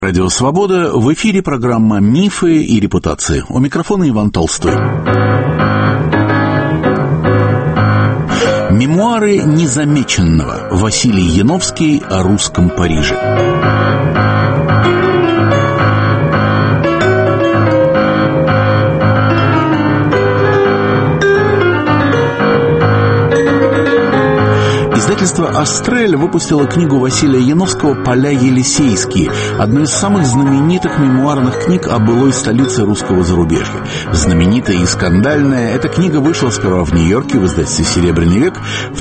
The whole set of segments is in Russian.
Радио «Свобода», в эфире программа «Мифы и репутации». У микрофона Иван Толстой. Мемуары незамеченного. Василий Яновский о русском Париже. Издательство «Астрель» выпустило книгу Василия Яновского «Поля Елисейские», одну из самых знаменитых мемуарных книг о былой столице русского зарубежья. Знаменитая и скандальная, эта книга вышла сперва в Нью-Йорке в издательстве «Серебряный век» в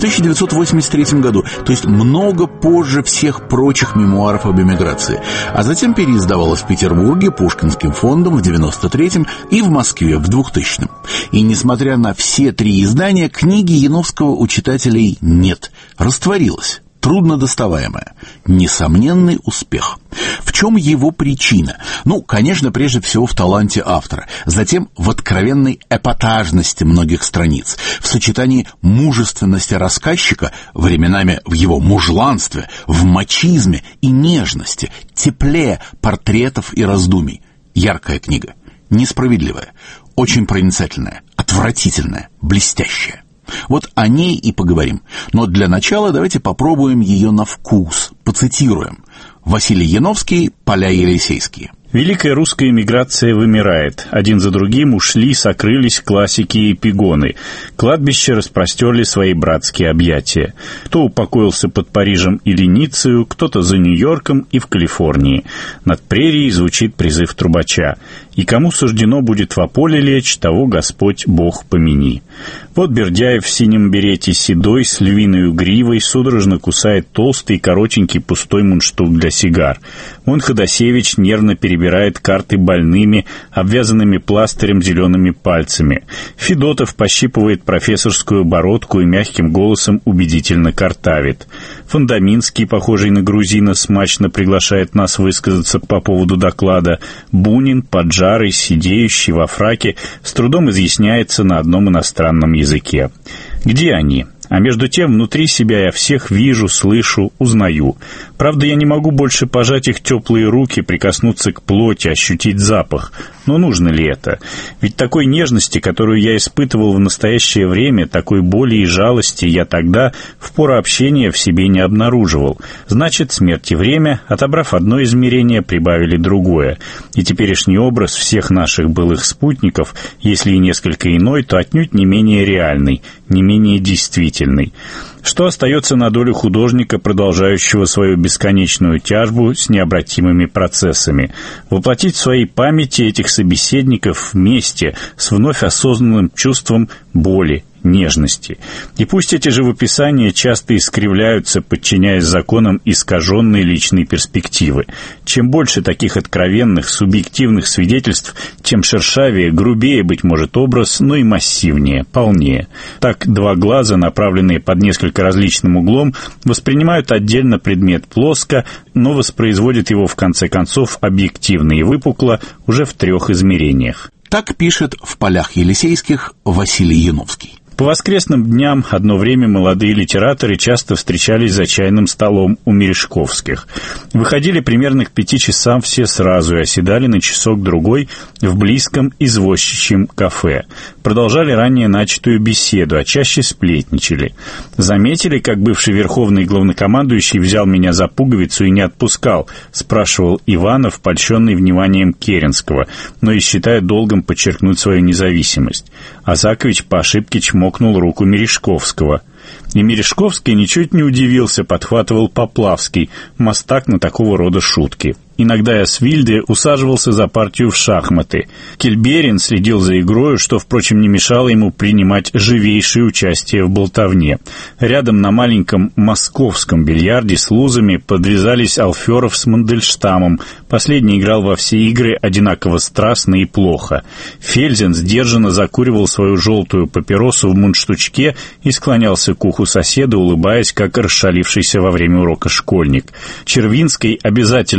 1983 году, то есть много позже всех прочих мемуаров об эмиграции, а затем переиздавалась в Петербурге Пушкинским фондом в 1993 и в Москве в 2000. И несмотря на все три издания, книги Яновского у читателей нет. Растворилась, труднодоставаемая. Несомненный успех. В чем его причина? Конечно, прежде всего в таланте автора, затем в откровенной эпатажности многих страниц, в сочетании мужественности рассказчика, временами в его мужланстве, в мачизме и нежности, тепле портретов и раздумий. Яркая книга, несправедливая, очень проницательная, отвратительная, блестящая. Вот о ней и поговорим. Но для начала давайте попробуем ее на вкус. Поцитируем. Василий Яновский «Поля Елисейские». Великая русская эмиграция вымирает. Один за другим ушли, сокрылись классики и эпигоны. Кладбища распростерли свои братские объятия. Кто упокоился под Парижем или Ниццею, кто-то за Нью-Йорком и в Калифорнии. Над прерией звучит призыв трубача. И кому суждено будет во поле лечь, того Господь Бог помяни. Вот Бердяев в синем берете седой, с львиной гривой, судорожно кусает толстый и коротенький пустой мундштук для сигар. Вон Ходосевич нервно перебирает карты больными, обвязанными пластырем зелеными пальцами. Федотов пощипывает профессорскую бородку и мягким голосом убедительно картавит. Фондаминский, похожий на грузина, смачно приглашает нас высказаться по поводу доклада. Бунин, поджарый, сидеющий во фраке, с трудом изъясняется на одном иностранном языке. Где они? А между тем, внутри себя я всех вижу, слышу, узнаю. Правда, я не могу больше пожать их теплые руки, прикоснуться к плоти, ощутить запах. Но нужно ли это? Ведь такой нежности, которую я испытывал в настоящее время, такой боли и жалости я тогда в пору общения в себе не обнаруживал. Значит, смерть и время, отобрав одно измерение, прибавили другое. И теперешний образ всех наших былых спутников, если и несколько иной, то отнюдь не менее реальный, не менее действительный. Что остается на долю художника, продолжающего свою бесконечную тяжбу с необратимыми процессами? Воплотить в своей памяти этих собеседников вместе с вновь осознанным чувством боли, нежности. И пусть эти живописания часто искривляются, подчиняясь законам искаженной личной перспективы. Чем больше таких откровенных, субъективных свидетельств, тем шершавее, грубее, быть может, образ, но и массивнее, полнее. Так два глаза, направленные под несколько различным углом, воспринимают отдельно предмет плоско, но воспроизводят его в конце концов объективно и выпукло уже в трех измерениях. Так пишет в «Полях Елисейских» Василий Яновский. По воскресным дням одно время молодые литераторы часто встречались за чайным столом у Мережковских. Выходили примерно к 5 часам все сразу и оседали на часок-другой в близком извозчичьем кафе. Продолжали ранее начатую беседу, а чаще сплетничали. Заметили, как бывший верховный главнокомандующий взял меня за пуговицу и не отпускал, спрашивал Иванов, польщенный вниманием Керенского, но и считая долгом подчеркнуть свою независимость. Азакович по ошибке чмокнул руку Мережковского. И Мережковский ничуть не удивился, подхватывал Поплавский, мастак на такого рода шутки. Иногда я с Вильде усаживался за партию в шахматы. Кельберин следил за игрою, что, впрочем, не мешало ему принимать живейшее участие в болтовне. Рядом на маленьком московском бильярде с лузами подвязались Алферов с Мандельштамом. Последний играл во все игры одинаково страстно и плохо. Фельзен сдержанно закуривал свою желтую папиросу в мундштучке и склонялся к уху соседа, улыбаясь, как расшалившийся во время урока школьник. Червинской обязательно нужно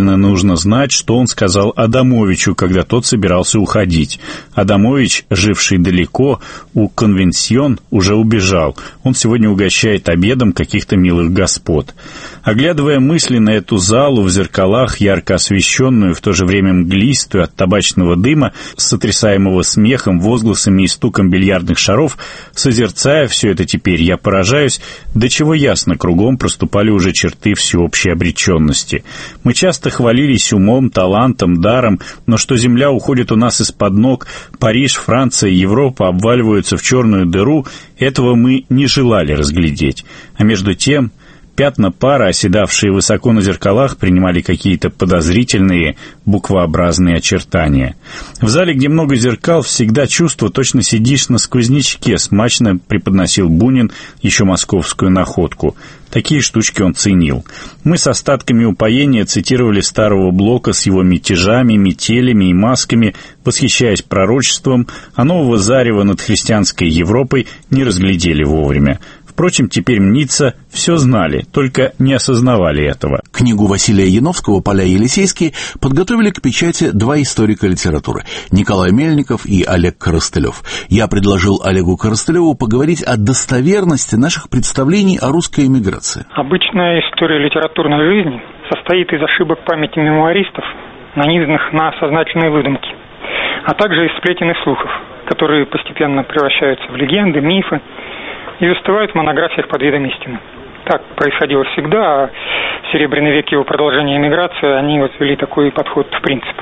нужно знать, что он сказал Адамовичу, когда тот собирался уходить. Адамович, живший далеко, у конвенсьон, уже убежал. Он сегодня угощает обедом каких-то милых господ. Оглядывая мысли на эту залу в зеркалах, ярко освещенную, в то же время мглистую от табачного дыма, сотрясаемого смехом, возгласами и стуком бильярдных шаров, созерцая все это теперь, я поражаюсь, до чего ясно кругом проступали уже черты всеобщей обреченности. Мы часто хвалились умом, талантом, даром, но что земля уходит у нас из-под ног, Париж, Франция, Европа обваливаются в черную дыру, этого мы не желали разглядеть. А между тем пятна пара, оседавшие высоко на зеркалах, принимали какие-то подозрительные, буквообразные очертания. В зале, где много зеркал, всегда чувство, точно сидишь на сквознячке, смачно преподносил Бунин еще московскую находку. Такие штучки он ценил. Мы с остатками упоения цитировали старого Блока с его мятежами, метелями и масками, восхищаясь пророчеством, а нового зарева над христианской Европой не разглядели вовремя. Впрочем, теперь мнится, все знали, только не осознавали этого. Книгу Василия Яновского «Поля Елисейские» подготовили к печати два историка литературы – Николай Мельников и Олег Коростылев. Я предложил Олегу Коростылеву поговорить о достоверности наших представлений о русской эмиграции. Обычная история литературной жизни состоит из ошибок памяти мемуаристов, нанизанных на сознательные выдумки, а также из сплетен и слухов, которые постепенно превращаются в легенды, мифы, и выступают в монографиях под видом истины. Так происходило всегда, а в Серебряный век его продолжения эмиграции они ввели такой подход в принцип.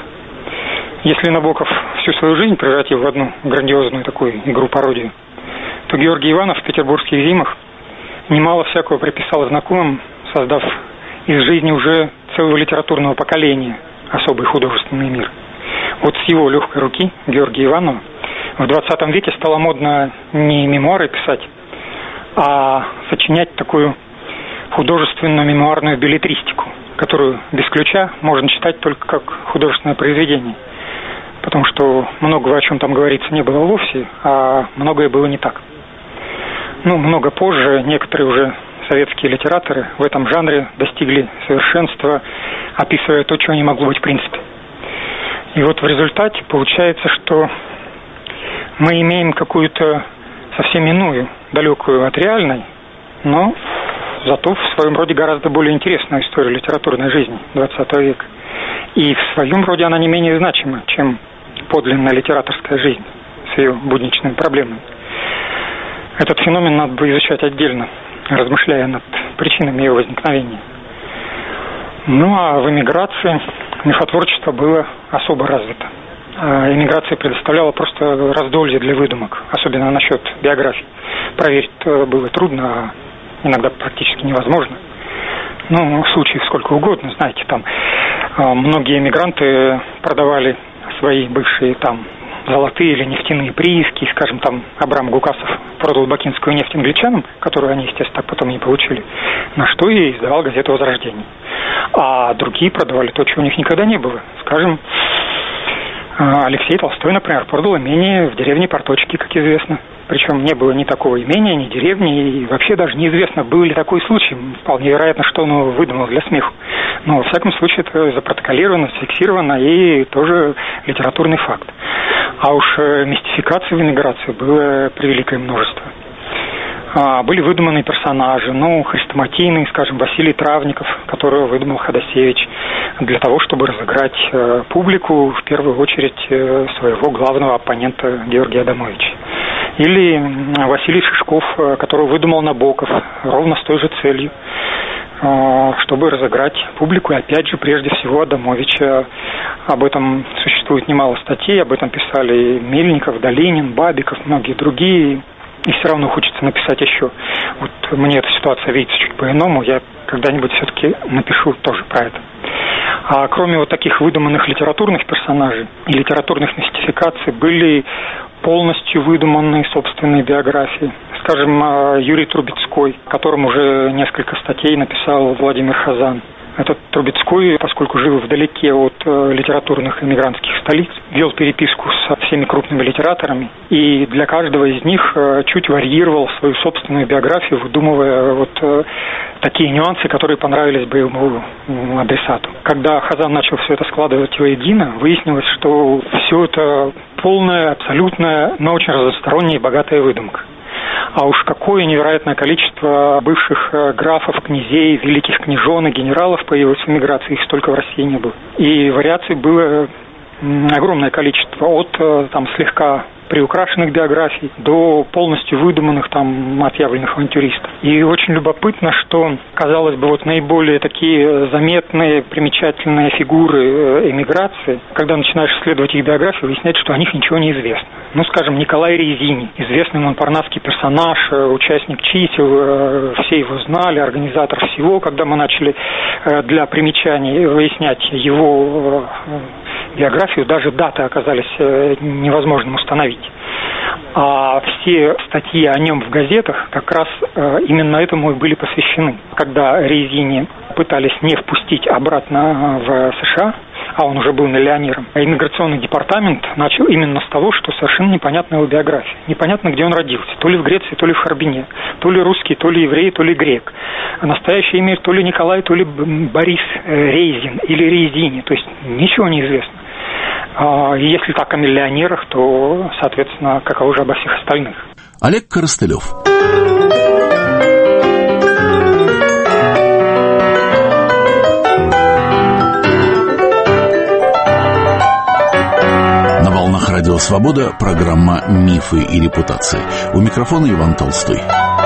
Если Набоков всю свою жизнь превратил в одну грандиозную такую игру-пародию, то Георгий Иванов в «Петербургских зимах» немало всякого приписал знакомым, создав из жизни уже целого литературного поколения особый художественный мир. Вот с его легкой руки, Георгия Иванова, в 20 веке стало модно не мемуары писать, а сочинять такую художественную мемуарную беллетристику, которую без ключа можно читать только как художественное произведение. Потому что многого, о чем там говорится, не было вовсе, а многое было не так. Много позже некоторые уже советские литераторы в этом жанре достигли совершенства, описывая то, чего не могло быть в принципе. И вот в результате получается, что мы имеем какую-то совсем иную, далекую от реальной, но зато в своем роде гораздо более интересную историю литературной жизни XX века. И в своем роде она не менее значима, чем подлинная литераторская жизнь с ее будничными проблемами. Этот феномен надо бы изучать отдельно, размышляя над причинами его возникновения. А в эмиграции мифотворчество было особо развито. Эмиграция предоставляла просто раздолье для выдумок, особенно насчет биографий. Проверить было трудно, а иногда практически невозможно. Случаев сколько угодно, знаете, там многие эмигранты продавали свои бывшие там золотые или нефтяные прииски, скажем, там Абрам Гукасов продал бакинскую нефть англичанам, которую они, естественно, так потом не получили, на что и издавал газету «Возрождение». А другие продавали то, чего у них никогда не было. Скажем, Алексей Толстой, например, продал имение в деревне Порточки, как известно. Причем не было ни такого имения, ни деревни, и вообще даже неизвестно, был ли такой случай. Вполне вероятно, что он его выдумал для смеху. Но, во всяком случае, это запротоколировано, зафиксировано, и тоже литературный факт. А уж мистификаций в эмиграции было превеликое множество. Были выдуманы персонажи, хрестоматийный, скажем, Василий Травников, которого выдумал Ходосевич, для того, чтобы разыграть публику, в первую очередь своего главного оппонента Георгия Адамовича. Или Василий Шишков, которого выдумал Набоков, ровно с той же целью, чтобы разыграть публику, и опять же, прежде всего, Адамовича. Об этом существует немало статей, об этом писали Мельников, Долинин, Бабиков, многие другие. И все равно хочется написать еще. Вот мне эта ситуация видится чуть по-иному, я когда-нибудь все-таки напишу тоже про это. А кроме вот таких выдуманных литературных персонажей и литературных мистификаций, были полностью выдуманные собственные биографии. Скажем, Юрий Трубецкой, о котором уже несколько статей написал Владимир Хазан. Этот Трубецкой, поскольку жил вдалеке от литературных эмигрантских столиц, вел переписку со всеми крупными литераторами, и для каждого из них чуть варьировал свою собственную биографию, выдумывая такие нюансы, которые понравились бы ему адресату. Когда Хазан начал все это складывать воедино, выяснилось, что все это полная, абсолютная, но очень разносторонняя и богатая выдумка. А уж какое невероятное количество бывших графов, князей, великих княжон и генералов появилось в эмиграции, их столько в России не было. И вариаций было огромное количество, от слегка приукрашенных биографий до полностью выдуманных отъявленных авантюристов. И очень любопытно, что, казалось бы, наиболее такие заметные, примечательные фигуры эмиграции, когда начинаешь исследовать их биографию, выясняется, что о них ничего не известно. Скажем, Николай Резини, известный монпарнасский персонаж, участник чисел, все его знали, организатор всего. Когда мы начали для примечаний выяснять его биографию, даже даты оказались невозможным установить. А все статьи о нем в газетах как раз именно этому и были посвящены. Когда Резини пытались не впустить обратно в США, а он уже был миллионером, а иммиграционный департамент начал именно с того, что совершенно непонятна его биография. Непонятно, где он родился. То ли в Греции, то ли в Харбине. То ли русский, то ли еврей, то ли грек. А настоящее имя то ли Николай, то ли Борис Резин или Резини. То есть ничего не известно. И если так о миллионерах, то, соответственно, каково же обо всех остальных. Олег Коростылев. На волнах Радио Свобода программа «Мифы и репутации». У микрофона Иван Толстой.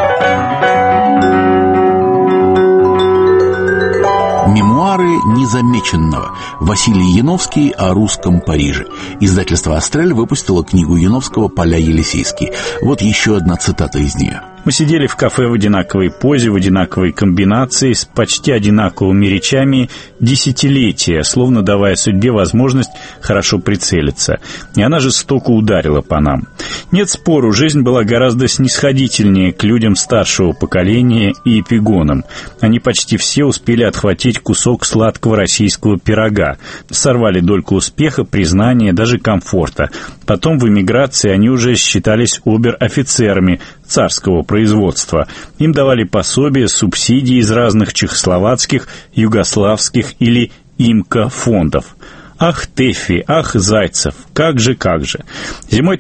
Мемуары незамеченного. Василий Яновский о русском Париже. Издательство «Астрель» выпустило книгу Яновского «Поля Елисейские». Вот еще одна цитата из нее. Мы сидели в кафе в одинаковой позе, в одинаковой комбинации, с почти одинаковыми речами десятилетия, словно давая судьбе возможность хорошо прицелиться. И она жестоко ударила по нам. Нет спору, жизнь была гораздо снисходительнее к людям старшего поколения и эпигонам. Они почти все успели отхватить кусок сладкого российского пирога, сорвали дольку успеха, признания, даже комфорта. Потом в эмиграции они уже считались обер-офицерами царского производства. Им давали пособия, субсидии из разных чехословацких, югославских или имко-фондов. Ах, Тэффи, ах, Зайцев, как же. Зимой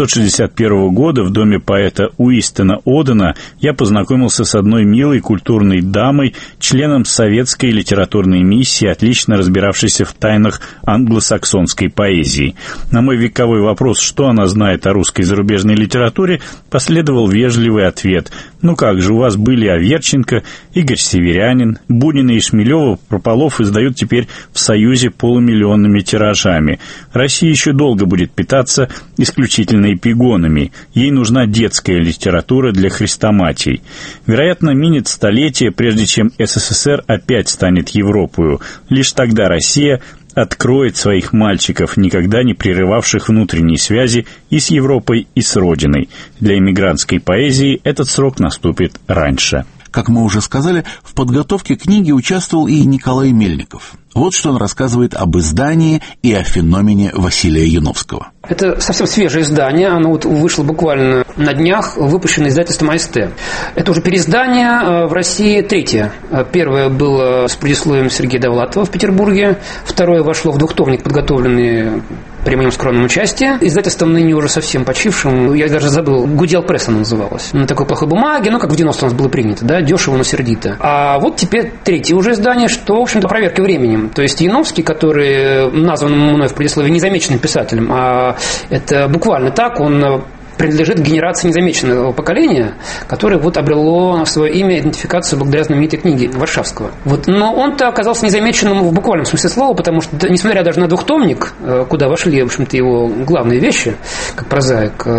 1961 года в доме поэта Уистона Одена я познакомился с одной милой культурной дамой, членом советской литературной миссии, отлично разбиравшейся в тайнах англосаксонской поэзии. На мой вековой вопрос, что она знает о русской зарубежной литературе, последовал вежливый ответ. Ну как же, у вас были Аверченко, Игорь Северянин, Бунина и Шмелева Прополов издают теперь в Союзе полумиллионными тиражами. Россия еще долго будет питаться исключительно эпигонами. Ей нужна детская литература для хрестоматий. Вероятно, минет столетие, прежде чем СССР опять станет Европою. Лишь тогда Россия откроет своих мальчиков, никогда не прерывавших внутренние связи и с Европой, и с Родиной. Для эмигрантской поэзии этот срок наступит раньше. Как мы уже сказали, в подготовке книги участвовал и Николай Мельников. Вот что он рассказывает об издании и о феномене Василия Яновского. Это совсем свежее издание, оно вышло буквально на днях, выпущено издательством АСТ. Это уже переиздание в России третье. Первое было с предисловием Сергея Довлатова в Петербурге, второе вошло в двухтомник, подготовленный при моем скромном участии. Издательством ныне уже совсем почившим, я даже забыл, Гудел Пресс оно называлось. На такой плохой бумаге, как в 90-м у нас было принято, да, дешево, но сердито. А вот теперь третье уже издание, что, в общем-то, проверка временем. То есть Яновский, который назван мной в предисловии незамеченным писателем, а это буквально так, он принадлежит к генерации незамеченного поколения, которое обрело свое имя, идентификацию благодаря знаменитой книге Варшавского. Но он-то оказался незамеченным в буквальном смысле слова, потому что, несмотря даже на двухтомник, куда вошли, в общем-то, его главные вещи, как прозаик,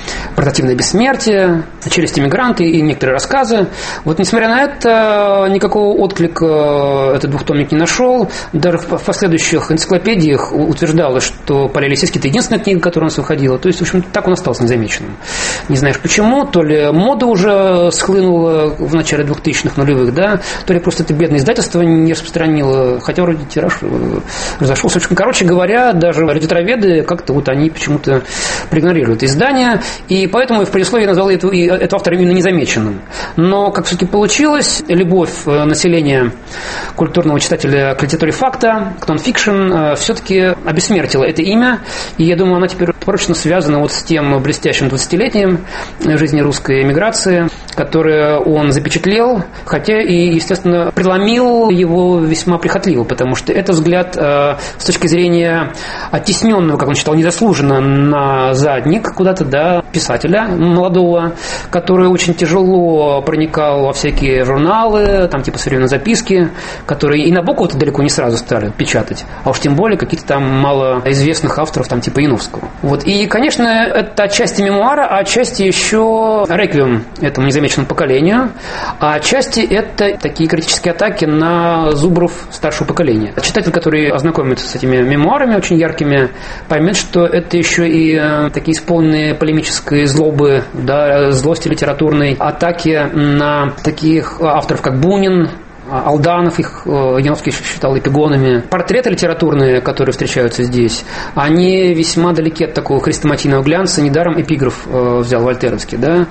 «Портативное бессмертие», «Челюсть иммигранта» и некоторые рассказы. Вот, несмотря на это, никакого отклика этот двухтомник не нашел. Даже в последующих энциклопедиях утверждалось, что «Полей Елисейский» – это единственная книга, которая у нас выходила. То есть, в общем, так он остался незамеченным. Не знаешь почему, то ли мода уже схлынула в начале 2000-х нулевых, да, то ли просто это бедное издательство не распространило, хотя вроде тираж разошелся. В общем, короче говоря, даже литературоведы как-то вот они почему-то проигнорируют издание, и поэтому в предисловии я назвал этого автора именно незамеченным. Но, как все-таки получилось, любовь населения культурного читателя к литературе факта, к нон-фикшн, все-таки обессмертила это имя, и я думаю, оно теперь прочно связано вот с тем блестящим 20-летием жизни русской эмиграции, которое он запечатлел, хотя и, естественно, преломил его весьма прихотливо, потому что это взгляд с точки зрения оттесненного, как он считал, незаслуженно на задник куда-то, да, писателя молодого, который очень тяжело проникал во всякие журналы, там типа «Современные записки», которые и Набокова-то далеко не сразу стали печатать, а уж тем более каких-то там малоизвестных авторов, там типа Яновского. Вот. И, конечно, это отчасти мемуара, а отчасти еще реквием этому незамеченному поколению, а отчасти это такие критические атаки на зубров старшего поколения. Читатель, который ознакомится с этими мемуарами очень яркими, поймет, что это еще и такие исполненные полемической злобы, да, злости литературной, атаки на таких авторов, как Бунин, Алданов, их Яновский считал эпигонами. Портреты литературные, которые встречаются здесь, они весьма далеки от такого хрестоматийного глянца. Недаром эпиграф взял вольтеровский, да?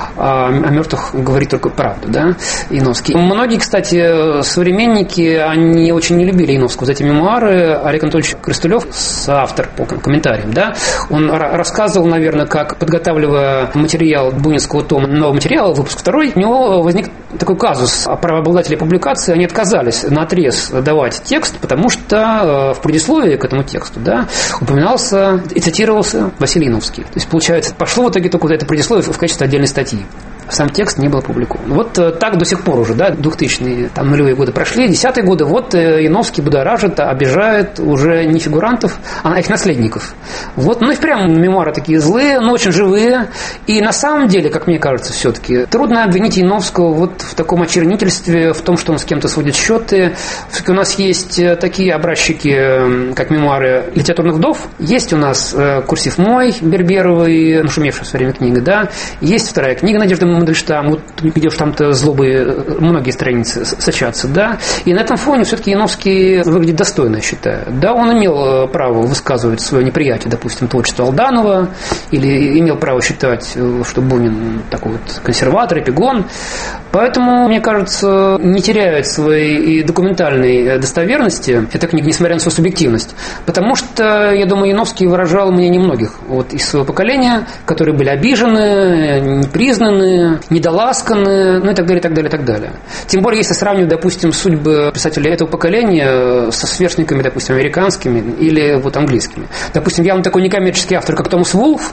О мертвых говорит только правду, да, Яновский. Многие, кстати, современники, они очень не любили Яновского за эти мемуары. Олег Анатольевич Крыстулев, автор по комментариям, да, он рассказывал, наверное, как, подготавливая материал бунинского тома, нового материала, выпуск 2, у него возник такой казус. Правообладатели публикации, они отказались наотрез давать текст, потому что в предисловии к этому тексту, да, упоминался и цитировался Василий Яновский. То есть, получается, пошло в итоге только вот это предисловие в качестве отдельной статьи. Сам текст не был опубликован. Вот так до сих пор уже, да, 2000-е, там нулевые годы прошли, 10-е годы, вот Яновский будоражит, обижает уже не фигурантов, а их наследников. Вот, ну и впрямь мемуары такие злые, но очень живые, и на самом деле, как мне кажется, все-таки трудно обвинить Яновского вот в таком очернительстве, в том, что он с кем-то сводит счеты. Все-таки у нас есть такие образчики, как мемуары литературных вдов, есть у нас «Курсив мой» Берберовой, нашумевшая в свое время книга, да, есть вторая книга Надежды Мандельштам, вот где уж там-то злобы многие страницы сочатся, да, и на этом фоне все-таки Яновский выглядит достойно, я считаю. Да, он имел право высказывать свое неприятие, допустим, творчества Алданова, или имел право считать, что Бунин такой вот консерватор, эпигон, поэтому, мне кажется, не теряет своей документальной достоверности эта книга, несмотря на свою субъективность, потому что, я думаю, Яновский выражал мнение многих вот из своего поколения, которые были обижены, непризнаны, недоласканы, ну и так далее, и так далее, и так далее. Тем более, если сравнивать, допустим, судьбы писателей этого поколения со сверстниками, допустим, американскими или вот английскими. Допустим, явно такой некоммерческий автор, как Томас Вулф,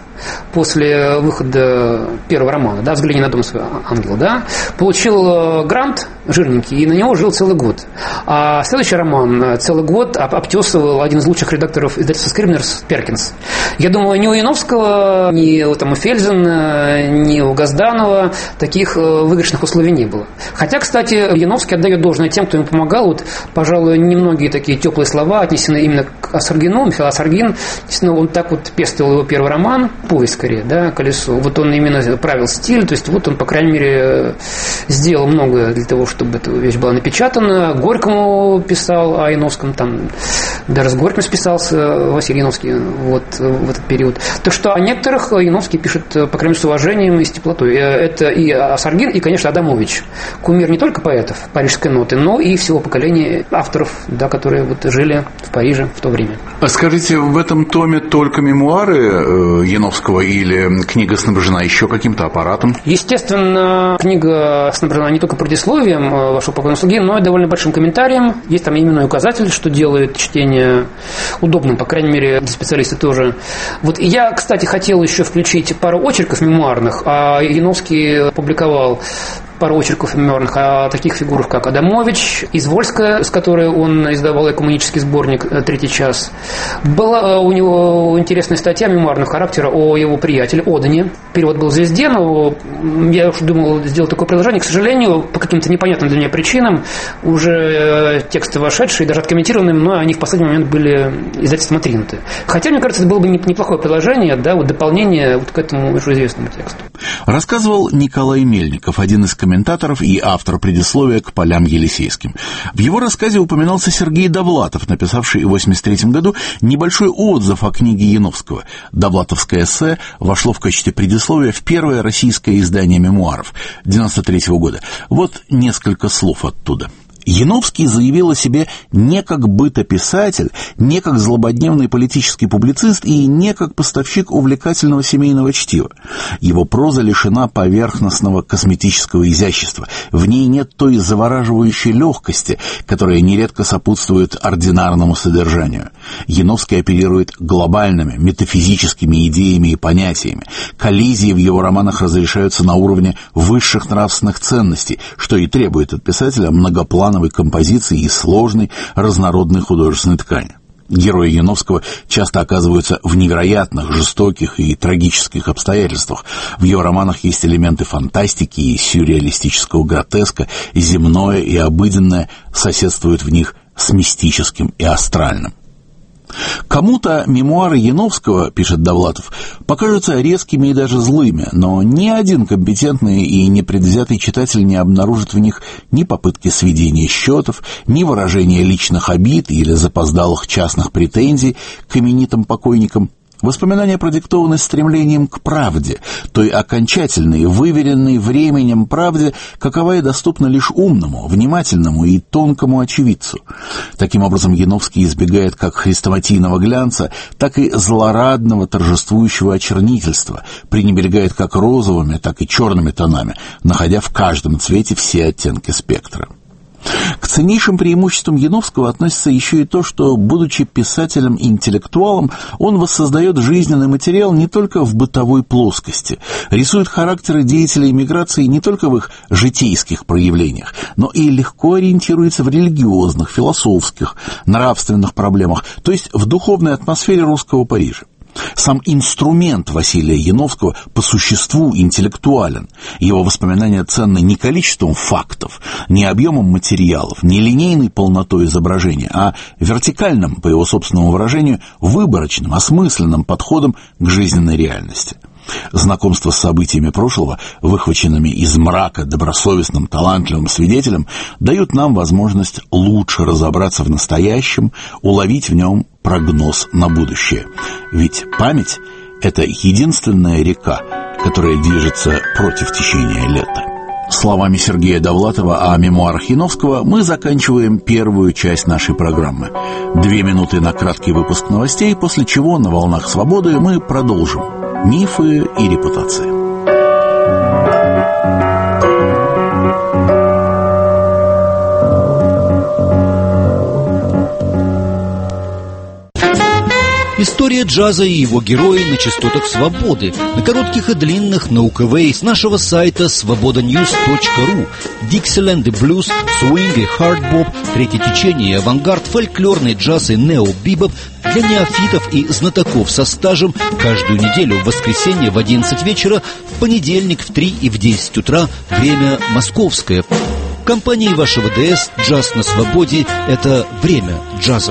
после выхода первого романа, да, «Взгляни на дом свой ангел», да, получил грант жирненький, и на него жил целый год. А следующий роман целый год обтесывал один из лучших редакторов издательства «Скрибнерс» Перкинс. Я думаю, ни у Яновского, ни у Фельзена, ни у Газданова таких выигрышных условий не было. Хотя, кстати, Яновский отдает должное тем, кто ему помогал. Вот, пожалуй, немногие такие теплые слова отнесены именно к Осаргину. Михаил Осаргин, естественно, он так вот пестовал его первый роман, повесть скорее, да, «Колесо». Вот он именно правил стиль, то есть вот он, по крайней мере, сделал многое для того, чтобы эта вещь была напечатана. Горькому писал о Яновском, там даже с Горьким списался Василий Яновский вот, в этот период. Так что о некоторых Яновский пишет, по крайней мере, с уважением и с теплотой. Это и Осаргин, и, конечно, Адамович. Кумир не только поэтов парижской ноты, но и всего поколения авторов, да, которые вот жили в Париже в то время. А скажите, в этом томе только мемуары Яновского или книга снабжена еще каким-то аппаратом? Естественно, книга снабжена не только предисловием вашего покойного слуги, но и довольно большим комментарием. Есть там именной указатель, что делает чтение удобным, по крайней мере, для специалиста тоже. Вот я, кстати, хотел еще включить пару очерков мемуарных, а Яновский публиковал пару очерков мемуарных о таких фигурах, как Адамович, Извольская, с которой он издавал экуменический сборник «Третий час». Была у него интересная статья мемуарного характера о его приятеле Одене. Перевод был в «Звезде», но я уж думал сделать такое предложение. К сожалению, по каким-то непонятным для меня причинам, уже тексты вошедшие, даже откомментированные, но они в последний момент были издательством отринуты. Хотя, мне кажется, это было бы неплохое предложение, да, вот дополнение вот к этому уже известному тексту. Рассказывал Николай Мельников, один из комментаторов и автор предисловия к «Полям Елисейским». В его рассказе упоминался Сергей Довлатов, написавший в 1983 году небольшой отзыв о книге Яновского. Довлатовское эссе вошло в качестве предисловия в первое российское издание мемуаров 1993 года. Вот несколько слов оттуда. Яновский заявил о себе не как бытописатель, не как злободневный политический публицист и не как поставщик увлекательного семейного чтива. Его проза лишена поверхностного косметического изящества. В ней нет той завораживающей легкости, которая нередко сопутствует ординарному содержанию. Яновский оперирует глобальными метафизическими идеями и понятиями. Коллизии в его романах разрешаются на уровне высших нравственных ценностей, что и требует от писателя многоплановой композиции и сложной разнородной художественной ткани. Герои Яновского часто оказываются в невероятных, жестоких и трагических обстоятельствах. В его романах есть элементы фантастики и сюрреалистического гротеска, и земное и обыденное соседствуют в них с мистическим и астральным. Кому-то мемуары Яновского, пишет Довлатов, покажутся резкими и даже злыми, но ни один компетентный и непредвзятый читатель не обнаружит в них ни попытки сведения счетов, ни выражения личных обид или запоздалых частных претензий к именитым покойникам. Воспоминания продиктованы стремлением к правде, той окончательной, выверенной временем правде, какова и доступна лишь умному, внимательному и тонкому очевидцу. Таким образом, Яновский избегает как хрестоматийного глянца, так и злорадного торжествующего очернительства, пренебрегает как розовыми, так и черными тонами, находя в каждом цвете все оттенки спектра. К ценнейшим преимуществам Яновского относится еще и то, что, будучи писателем и интеллектуалом, он воссоздает жизненный материал не только в бытовой плоскости, рисует характеры деятелей эмиграции не только в их житейских проявлениях, но и легко ориентируется в религиозных, философских, нравственных проблемах, то есть в духовной атмосфере русского Парижа. Сам инструмент Василия Яновского по существу интеллектуален. Его воспоминания ценны не количеством фактов, не объемом материалов, не линейной полнотой изображения, а вертикальным, по его собственному выражению, выборочным, осмысленным подходом к жизненной реальности. Знакомство с событиями прошлого, выхваченными из мрака добросовестным, талантливым свидетелем, дают нам возможность лучше разобраться в настоящем, уловить в нем прогноз на будущее. Ведь память – это единственная река, которая движется против течения лета. Словами Сергея Довлатова о мемуарах Яновского мы заканчиваем первую часть нашей программы. 2 минуты на краткий выпуск новостей, после чего на «Волнах свободы» мы продолжим. Мифы и репутации. История джаза и его герои на частотах свободы, на коротких и длинных, на УКВ, с нашего сайта svobodanews.ru. Диксиленд и блюз, свинг и хардбоп, третье течение и авангард, фольклорный джаз и нео-бибоп для неофитов и знатоков со стажем каждую неделю в воскресенье в 11 вечера, в понедельник в 3 и в 10 утра, время московское. В компании вашего ДС «Джаз на свободе» — это время джаза.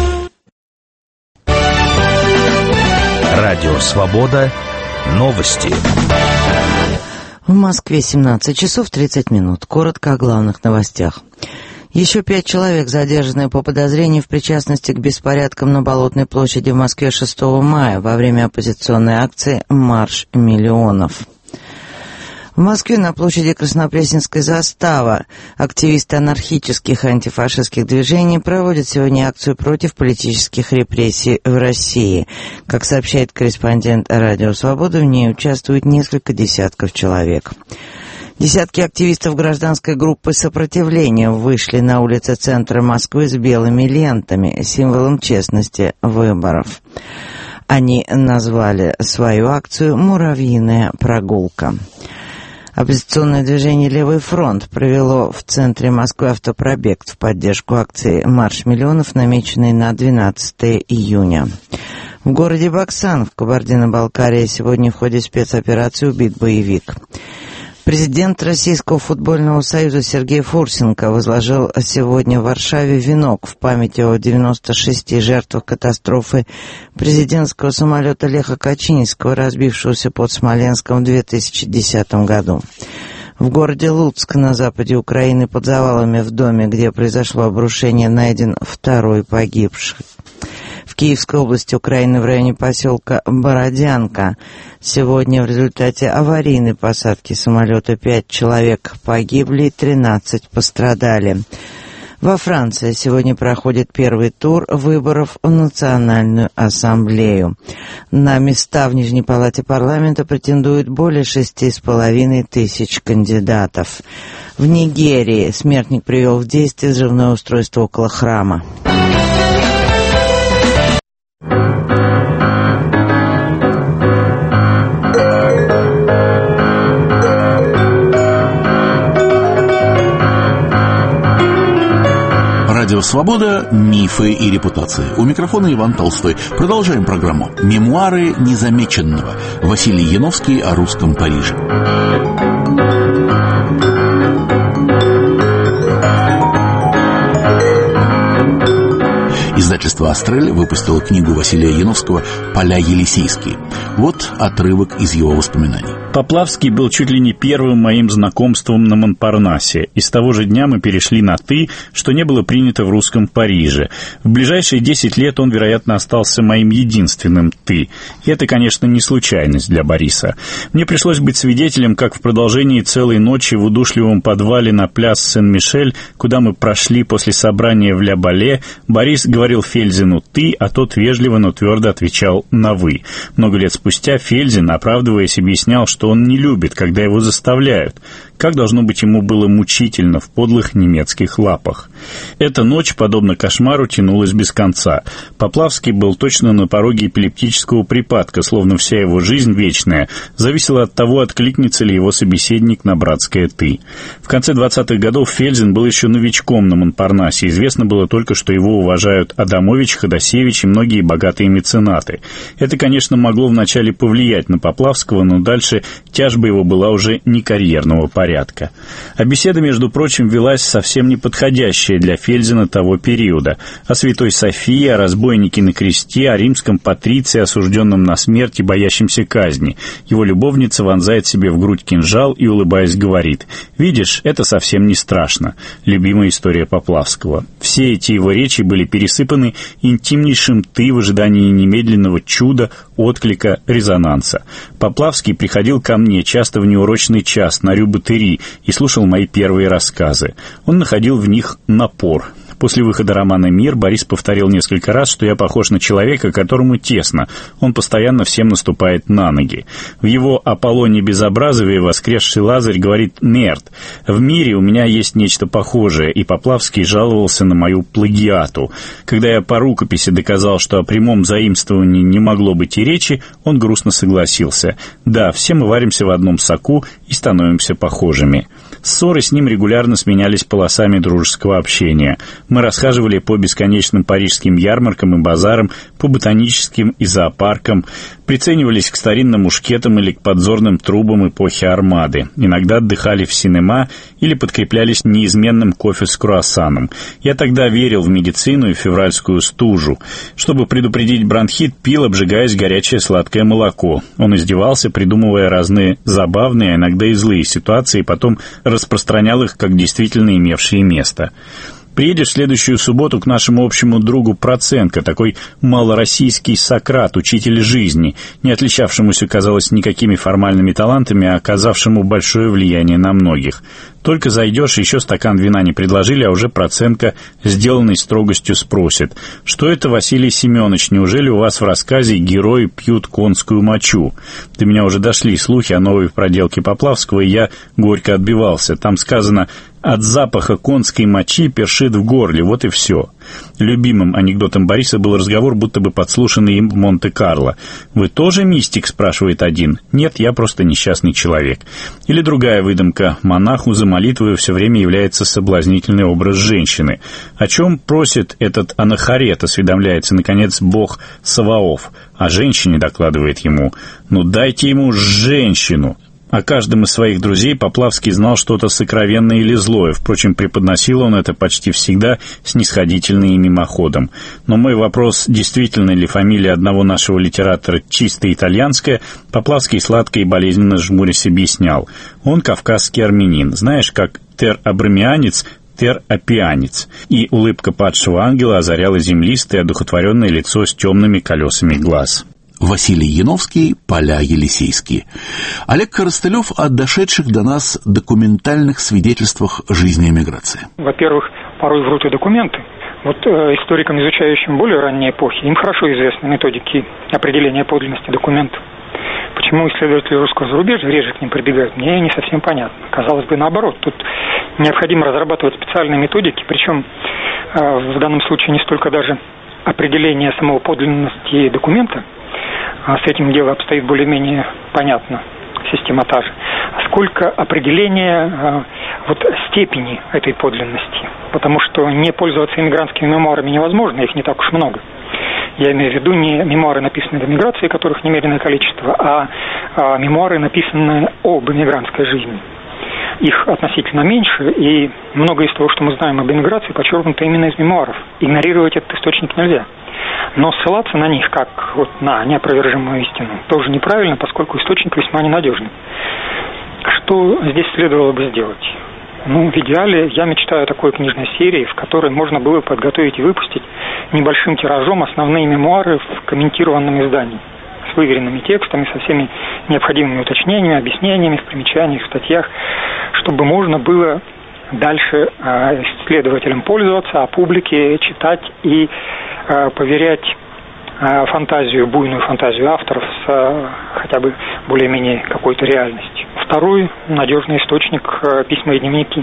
Радио «Свобода». Новости. В Москве 17 часов 30 минут. Коротко о главных новостях. Еще 5 человек задержаны по подозрению в причастности к беспорядкам на Болотной площади в Москве 6 мая во время оппозиционной акции «Марш миллионов». В Москве на площади Краснопресненской заставы активисты анархических и антифашистских движений проводят сегодня акцию против политических репрессий в России. Как сообщает корреспондент «Радио Свобода», в ней участвует несколько десятков человек. Десятки активистов гражданской группы сопротивления вышли на улицы центра Москвы с белыми лентами, символом честности выборов. Они назвали свою акцию «Муравьиная прогулка». Оппозиционное движение «Левый фронт» провело в центре Москвы автопробег в поддержку акции «Марш миллионов», намеченной на 12 июня. В городе Баксан в Кабардино-Балкарии сегодня в ходе спецоперации убит боевик. Президент Российского футбольного союза Сергей Фурсенко возложил сегодня в Варшаве венок в память о 96 жертвах катастрофы президентского самолета Леха Качинского, разбившегося под Смоленском в 2010 году. В городе Луцк на западе Украины под завалами в доме, где произошло обрушение, найден второй погибший. В Киевской области Украины в районе поселка Бородянка сегодня в результате аварийной посадки самолета 5 человек погибли, 13 пострадали. Во Франции сегодня проходит первый тур выборов в Национальную ассамблею. На места в Нижней палате парламента претендуют более 6,5 тысяч кандидатов. В Нигерии смертник привел в действие взрывное устройство около храма. Радио «Свобода. Мифы и репутации». У микрофона Иван Толстой. Продолжаем программу. Мемуары незамеченного. Василий Яновский о русском Париже. Издательство «Астрель» выпустило книгу Василия Яновского «Поля Елисейские». Вот отрывок из его воспоминаний. Поплавский был чуть ли не первым моим знакомством на Монпарнасе, и с того же дня мы перешли на «ты», что не было принято в русском Париже. В ближайшие 10 лет он, вероятно, остался моим единственным «ты». И это, конечно, не случайность для Бориса. Мне пришлось быть свидетелем, как в продолжении целой ночи в удушливом подвале на пляс Сен-Мишель, куда мы прошли после собрания в Ля-Бале, Борис говорил Фельзину «ты», а тот вежливо, но твердо отвечал на «вы». Много лет спустя Фельзин, оправдываясь, объяснял, что он не любит, когда его заставляют. Как, должно быть, ему было мучительно в подлых немецких лапах. Эта ночь, подобно кошмару, тянулась без конца. Поплавский был точно на пороге эпилептического припадка, словно вся его жизнь вечная зависела от того, откликнется ли его собеседник на братское «ты». В конце 20-х годов Фельзин был еще новичком на Монпарнасе. Известно было только, что его уважают Адамович, Ходосевич и многие богатые меценаты. Это, конечно, могло вначале повлиять на Поплавского, но дальше тяжба его была уже не карьерного порядка. А беседа, между прочим, велась совсем неподходящая для Фельзина того периода. О Святой Софии, о разбойнике на кресте, о римском патриции, осужденном на смерть и боящемся казни. Его любовница вонзает себе в грудь кинжал и, улыбаясь, говорит: «Видишь, это совсем не страшно». Любимая история Поплавского. Все эти его речи были пересыпаны интимнейшим «ты» в ожидании немедленного чуда, отклика, резонанса. Поплавский приходил ко мне часто в неурочный час на рю-батери и слушал мои первые рассказы. Он находил в них напор. После выхода романа «Мир» Борис повторил несколько раз, что я похож на человека, которому тесно. Он постоянно всем наступает на ноги. В его «Аполлоне безобразове» воскресший Лазарь говорит: «Мерт, в мире у меня есть нечто похожее», и Поплавский жаловался на мою плагиату. Когда я по рукописи доказал, что о прямом заимствовании не могло быть и речи, он грустно согласился. Да, все мы варимся в одном соку и становимся похожими. Ссоры с ним регулярно сменялись полосами дружеского общения. Мы расхаживали по бесконечным парижским ярмаркам и базарам, по ботаническим и зоопаркам, приценивались к старинным мушкетам или к подзорным трубам эпохи Армады. Иногда отдыхали в синема или подкреплялись неизменным кофе с круассаном. Я тогда верил в медицину и февральскую стужу. Чтобы предупредить бронхит, пил, обжигаясь, горячее сладкое молоко. Он издевался, придумывая разные забавные, а иногда и злые ситуации, и потом распространял их как действительно имевшие место. Приедешь в следующую субботу к нашему общему другу Проценко, такой малороссийский Сократ, учитель жизни, не отличавшемуся, казалось, никакими формальными талантами, а оказавшему большое влияние на многих. Только зайдешь, еще стакан вина не предложили, а уже Проценко, сделанный строгостью, спросит: «Что это, Василий Семенович, неужели у вас в рассказе герои пьют конскую мочу?» До меня уже дошли слухи о новой проделке Поплавского, и я горько отбивался. Там сказано: «От запаха конской мочи першит в горле», вот и все. Любимым анекдотом Бориса был разговор, будто бы подслушанный им в Монте-Карло. «Вы тоже мистик?» — спрашивает один. «Нет, я просто несчастный человек». Или другая выдумка. Монаху за молитвой все время является соблазнительный образ женщины. О чем просит этот анахарет, осведомляется, наконец, бог Саваоф. А женщине докладывает ему: «Ну дайте ему женщину». О каждом из своих друзей Поплавский знал что-то сокровенное или злое. Впрочем, преподносил он это почти всегда снисходительно и мимоходом. Но мой вопрос, действительно ли фамилия одного нашего литератора чисто итальянская, Поплавский сладко и болезненно жмурясь объяснял. Он кавказский армянин. Знаешь, как тер-абрамианец, тер-апианец. И улыбка падшего ангела озаряла землистое, одухотворенное лицо с темными колесами глаз. Василий Яновский, «Поля Елисейские». Олег Коростылев о дошедших до нас документальных свидетельствах жизни эмиграции. Во-первых, порой врут и документы. Вот историкам, изучающим более ранние эпохи, им хорошо известны методики определения подлинности документов. Почему исследователи русского зарубежья реже к ним прибегают, мне не совсем понятно. Казалось бы, наоборот. Тут необходимо разрабатывать специальные методики, причем в данном случае не столько даже определение самого подлинности документа, а с этим дело обстоит более-менее понятно, система та же, сколько определение степени этой подлинности. Потому что не пользоваться эмигрантскими мемуарами невозможно, их не так уж много. Я имею в виду не мемуары, написанные в эмиграции, которых немереное количество, а мемуары, написанные об эмигрантской жизни. Их относительно меньше, и многое из того, что мы знаем об эмиграции, подчеркнуто именно из мемуаров. Игнорировать этот источник нельзя. Но ссылаться на них, как на неопровержимую истину, тоже неправильно, поскольку источник весьма ненадежный. Что здесь следовало бы сделать? В идеале я мечтаю о такой книжной серии, в которой можно было подготовить и выпустить небольшим тиражом основные мемуары в комментированном издании, с выверенными текстами, со всеми необходимыми уточнениями, объяснениями, в примечаниях, в статьях, чтобы можно было дальше исследователям пользоваться, а публике читать и поверять фантазию, буйную фантазию авторов с хотя бы более-менее какой-то реальностью. Второй надежный источник – письма и дневники.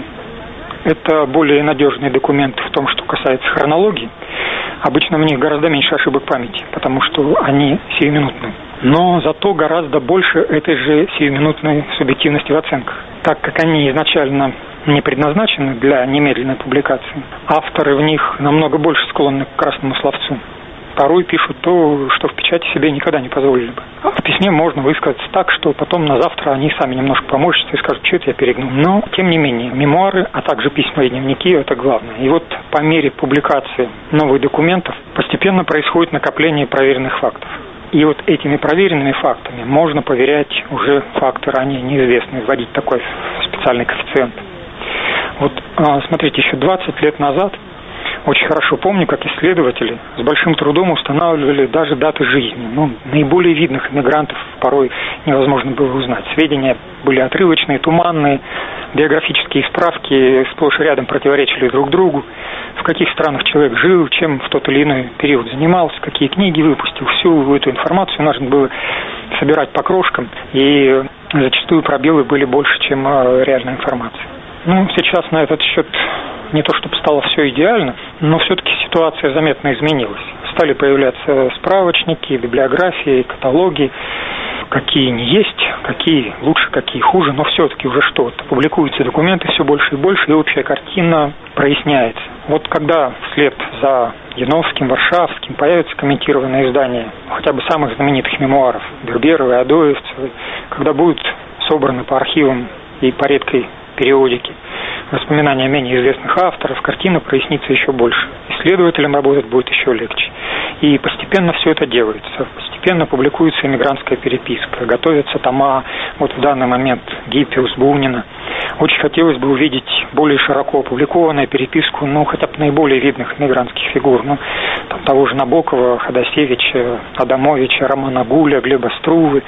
Это более надежные документы в том, что касается хронологии. Обычно в них гораздо меньше ошибок памяти, потому что они сиюминутные. Но зато гораздо больше этой же сиюминутной субъективности в оценках. Так как они изначально не предназначены для немедленной публикации, авторы в них намного больше склонны к красному словцу. Порой пишут то, что в печати себе никогда не позволили бы. А в письме можно высказаться так, что потом на завтра они сами немножко поморщатся и скажут, что это я перегнул. Но, тем не менее, мемуары, а также письма и дневники – это главное. И вот по мере публикации новых документов постепенно происходит накопление проверенных фактов. И вот этими проверенными фактами можно поверять уже факты ранее неизвестные, вводить такой специальный коэффициент. Вот смотрите, еще 20 лет назад очень хорошо помню, как исследователи с большим трудом устанавливали даже даты жизни. Наиболее видных иммигрантов порой невозможно было узнать. Сведения были отрывочные, туманные, биографические справки сплошь и рядом противоречили друг другу. В каких странах человек жил, чем в тот или иной период занимался, какие книги выпустил. Всю эту информацию нужно было собирать по крошкам, и зачастую пробелы были больше, чем реальная информация. Сейчас на этот счет не то чтобы стало все идеально, но все-таки ситуация заметно изменилась. Стали появляться справочники, библиографии, каталоги, какие не есть, какие лучше, какие хуже, но все-таки уже что-то. Публикуются документы все больше и больше, и общая картина проясняется. Вот когда вслед за Яновским, Варшавским появятся комментированные издания хотя бы самых знаменитых мемуаров Берберовой, Адоевцевой, когда будут собраны по архивам и по редкой периодике воспоминания менее известных авторов, картина прояснится еще больше. Исследователям работать будет еще легче. И постепенно все это делается. Постепенно публикуется эмигрантская переписка, готовятся тома, вот в данный момент Гиппиус, Бунина. Очень хотелось бы увидеть более широко опубликованную переписку, хотя бы наиболее видных эмигрантских фигур. Того же Набокова, Ходосевича, Адамовича, Романа Гуля, Глеба Струвы.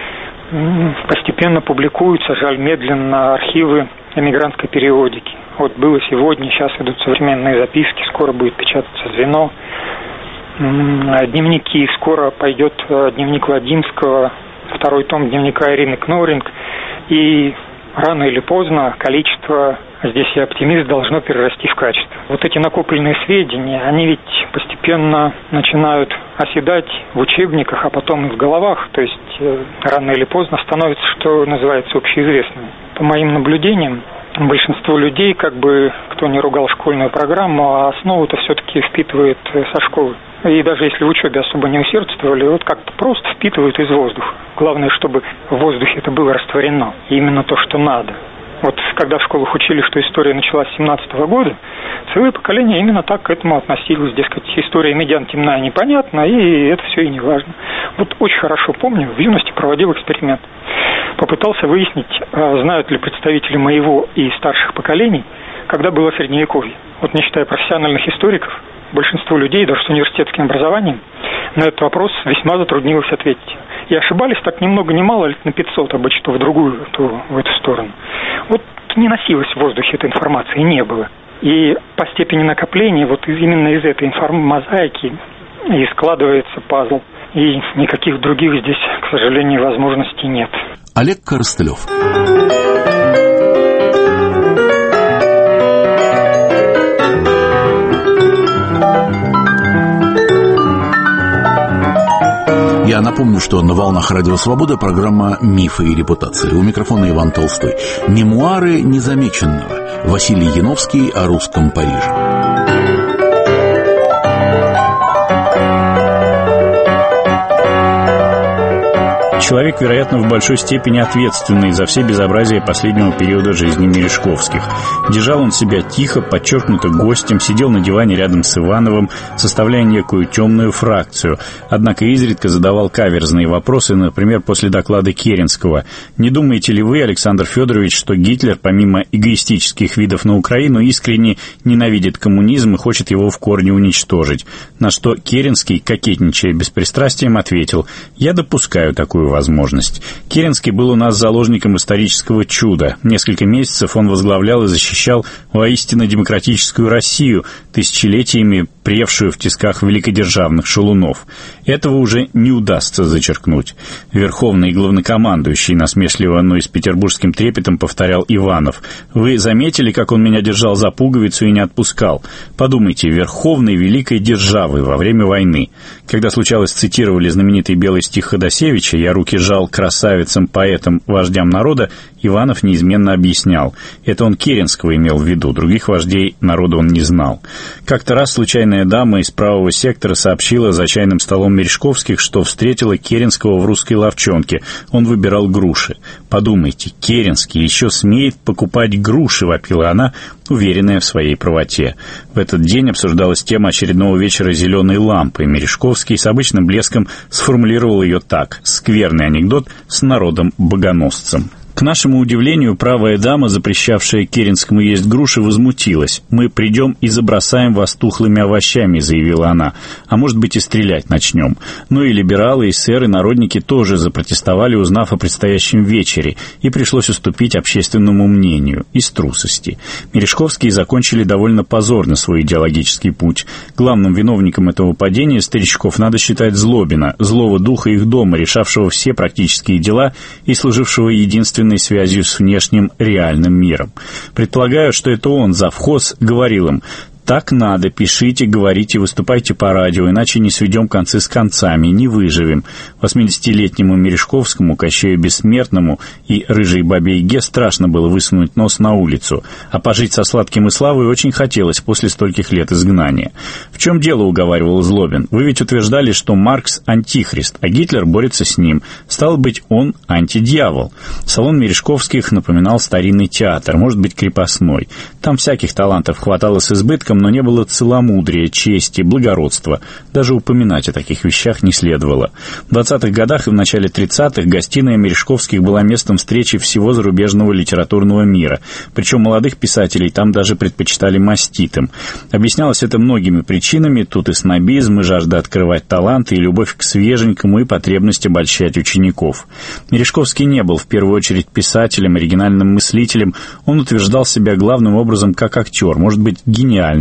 Постепенно публикуются, жаль, медленно, архивы эмигрантской периодики. Вот было сегодня, сейчас идут современные записки, скоро будет печататься «Звено». Дневники, скоро пойдет дневник Ладинского, второй том дневника Ирины Кноринг. И рано или поздно количество здесь и оптимизм, должно перерасти в качество. Вот эти накопленные сведения, они ведь постепенно начинают оседать в учебниках, а потом и в головах, то есть рано или поздно становится, что называется, общеизвестным. По моим наблюдениям, большинство людей, как бы кто не ругал школьную программу, а основу-то все-таки впитывает со школы. И даже если в учебе особо не усердствовали, вот как-то просто впитывают из воздуха. Главное, чтобы в воздухе это было растворено. И именно то, что надо. Вот когда в школах учили, что история началась с 17-го года, целое поколение именно так к этому относилось. Дескать, история медиан темная, непонятна, и это все и не важно. Вот очень хорошо помню, в юности проводил эксперимент. Попытался выяснить, знают ли представители моего и старших поколений, когда было Средневековье. Вот не считая профессиональных историков, большинство людей, даже с университетским образованием, на этот вопрос весьма затруднилось ответить. И ошибались так ни много ни мало, лет на 500, обычно то в другую, то в эту сторону. Вот не носилась в воздухе эта информация, не было. И по степени накопления вот именно из этой мозаики и складывается пазл. И никаких других здесь, к сожалению, возможностей нет. Олег Коростылев. Я напомню, что на волнах Радио Свобода программа «Мифы и репутации». У микрофона Иван Толстой. Мемуары незамеченного. Василий Яновский о русском Париже. Человек, вероятно, в большой степени ответственный за все безобразия последнего периода жизни Мережковских. Держал он себя тихо, подчеркнуто гостем, сидел на диване рядом с Ивановым, составляя некую темную фракцию. Однако изредка задавал каверзные вопросы, например, после доклада Керенского. «Не думаете ли вы, Александр Федорович, что Гитлер, помимо эгоистических видов на Украину, искренне ненавидит коммунизм и хочет его в корне уничтожить?» На что Керенский, кокетничая беспристрастием, ответил: «Я допускаю такую возможность. Керенский был у нас заложником исторического чуда. Несколько месяцев он возглавлял и защищал воистину демократическую Россию, тысячелетиями превшую в тисках великодержавных шалунов. Этого уже не удастся зачеркнуть». Верховный главнокомандующий насмешливо, но и с петербургским трепетом повторял Иванов: «Вы заметили, как он меня держал за пуговицу и не отпускал? Подумайте, верховный великой державы во время войны». Когда случалось цитировали знаменитый белый стих Ходосевича «Я руки жал красавицам, поэтам, вождям народа», Иванов неизменно объяснял: это он Керенского имел в виду, других вождей народа он не знал. Как-то раз случайная дама из правого сектора сообщила за чайным столом Мережковских, что встретила Керенского в русской лавчонке. Он выбирал груши. «Подумайте, Керенский еще смеет покупать груши», — вопила она, уверенная в своей правоте. В этот день обсуждалась тема очередного вечера «Зеленой лампы». Мережковский с обычным блеском сформулировал ее так: «Скверный анекдот с народом-богоносцем». К нашему удивлению, правая дама, запрещавшая Керенскому есть груши, возмутилась. «Мы придем и забросаем вас тухлыми овощами», — заявила она. «А может быть, и стрелять начнем». Ну и либералы, и эсеры, народники тоже запротестовали, узнав о предстоящем вечере, и пришлось уступить общественному мнению из трусости. Мережковские закончили довольно позорно свой идеологический путь. Главным виновником этого падения старичков надо считать Злобина, злого духа их дома, решавшего все практические дела и служившего единственной связью с внешним реальным миром. Предполагаю, что это он, завхоз, говорил им: «Так надо, пишите, говорите, выступайте по радио, иначе не сведем концы с концами, не выживем». 80-летнему Мережковскому, Кощею Бессмертному и рыжей бабе Яге страшно было высунуть нос на улицу, а пожить со сладким и славой очень хотелось после стольких лет изгнания. «В чем дело?» — уговаривал Злобин. «Вы ведь утверждали, что Маркс — антихрист, а Гитлер борется с ним. Стало быть, он антидьявол». Салон Мережковских напоминал старинный театр, может быть, крепостной. Там всяких талантов хватало с избытком, но не было целомудрия, чести, благородства. Даже упоминать о таких вещах не следовало. В 20-х годах и в начале 30-х гостиная Мережковских была местом встречи всего зарубежного литературного мира. Причем молодых писателей там даже предпочитали маститым. Объяснялось это многими причинами. Тут и снобизм, и жажда открывать таланты, и любовь к свеженькому, и потребность обольщать учеников. Мережковский не был в первую очередь писателем, оригинальным мыслителем. Он утверждал себя главным образом как актер, может быть, гениальный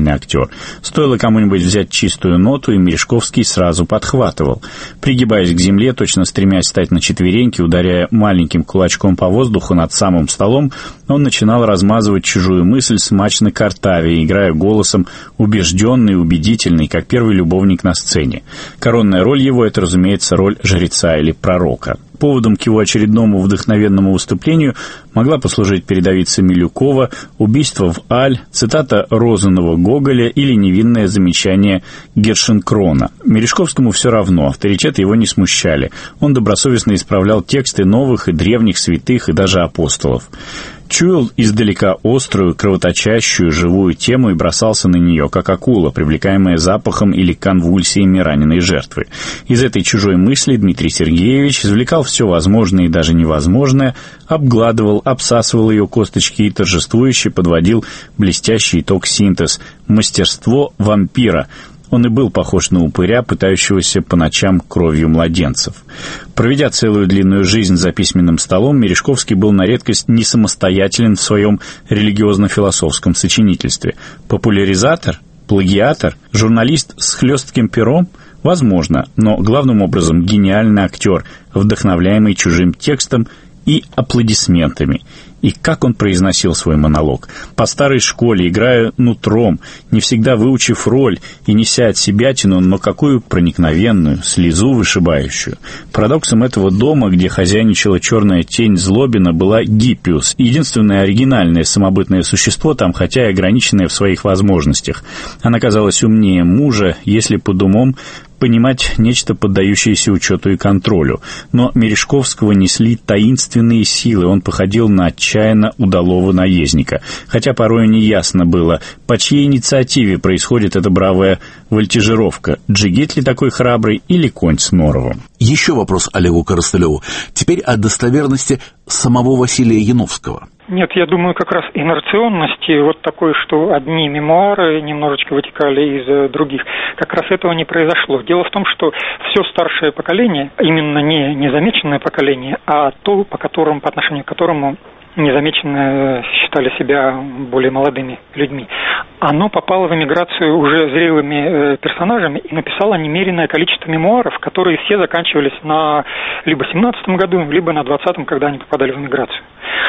гениальный актер. Стоило кому-нибудь взять чистую ноту, и Мережковский сразу подхватывал. Пригибаясь к земле, точно стремясь встать на четвереньки, ударяя маленьким кулачком по воздуху над самым столом, он начинал размазывать чужую мысль смачно картавя, играя голосом убежденный и убедительный, как первый любовник на сцене. Коронная роль его — это, разумеется, роль жреца или пророка. Поводом к его очередному вдохновенному выступлению могла послужить передовица Милюкова, убийство в Аль, цитата Розанова Гоголя или невинное замечание Гершенкрона. Мережковскому все равно, авторитеты его не смущали. Он добросовестно исправлял тексты новых и древних святых и даже апостолов. Чуял издалека острую, кровоточащую, живую тему и бросался на нее, как акула, привлекаемая запахом или конвульсиями раненой жертвы. Из этой чужой мысли Дмитрий Сергеевич извлекал все возможное и даже невозможное, обгладывал, обсасывал ее косточки и торжествующе подводил блестящий итог-синтез «Мастерство вампира». Он и был похож на упыря, пытающегося по ночам кровью младенцев. Проведя целую длинную жизнь за письменным столом, Мережковский был на редкость не самостоятелен в своем религиозно-философском сочинительстве. Популяризатор, плагиатор, журналист с хлестким пером? Возможно, но главным образом гениальный актер, вдохновляемый чужим текстом и аплодисментами. И как он произносил свой монолог. По старой школе, играя нутром, не всегда выучив роль и неся от себятину, но какую проникновенную, слезу вышибающую. Парадоксом этого дома, где хозяйничала черная тень Злобина, была Гиппиус, единственное оригинальное самобытное существо там, хотя и ограниченное в своих возможностях. Она казалась умнее мужа, если под умом понимать нечто, поддающееся учету и контролю. Но Мережковского несли таинственные силы, он походил на отчаянно удалого наездника. Хотя порой неясно было, по чьей инициативе происходит эта бравая вольтежировка. Джигит ли такой храбрый или конь с норовом? Еще вопрос Олегу Коростылеву. Теперь о достоверности самого Василия Яновского. Нет, я думаю, как раз инерционности вот такой, что одни мемуары немножечко вытекали из других, как раз этого не произошло. Дело в том, что все старшее поколение, именно не незамеченное поколение, а то, по отношению к которому незамеченно считали себя более молодыми людьми, оно попало в эмиграцию уже зрелыми персонажами и написало немеренное количество мемуаров, которые все заканчивались на либо 17-м году, либо на 20-м, когда они попадали в эмиграцию.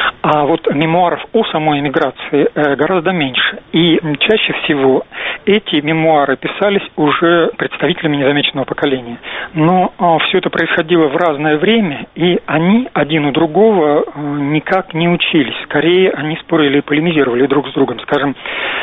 А вот мемуаров о самой эмиграции гораздо меньше. И чаще всего эти мемуары писались уже представителями незамеченного поколения. Но все это происходило в разное время, и они один у другого никак не учились. Скорее, они спорили и полемизировали друг с другом. Скажем,